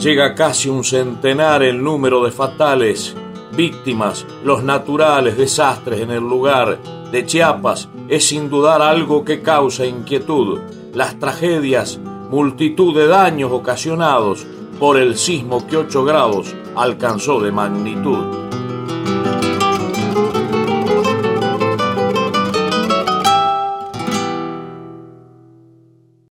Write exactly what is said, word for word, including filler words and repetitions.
Llega casi un centenar el número de fatales víctimas, los naturales desastres en el lugar de Chiapas es sin dudar algo que causa inquietud. Las tragedias, multitud de daños ocasionados por el sismo que ocho grados alcanzó de magnitud.